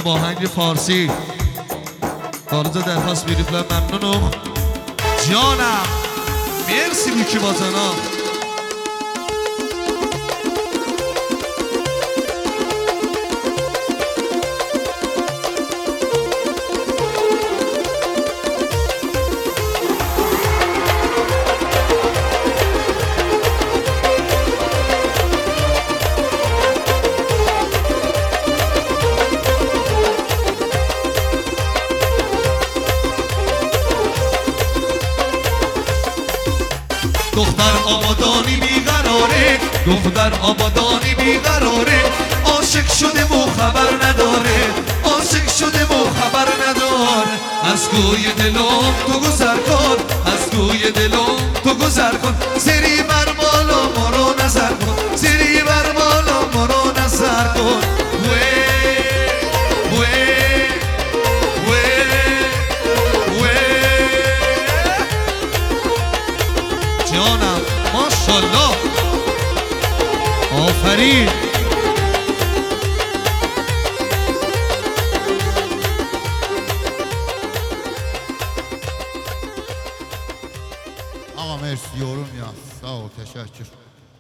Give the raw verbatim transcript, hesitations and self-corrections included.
با آهنگ فارسی بارزا درخواست میریفلم ممنونم جانم مرسی بیکی بازانا دختر آبادانی بیقراره دختر آبادانی بیقراره عاشق شده و خبر نداره عاشق شده و خبر نداره از کوی دلم تو گذر کن از کوی دلم تو گذر کن سری بر بالا ما رو نظر کن سری بر بالا ما رو نظر کن وی وی جانم ماشالله آفرین آقا مرسی yorum ya sağ ol teşekkür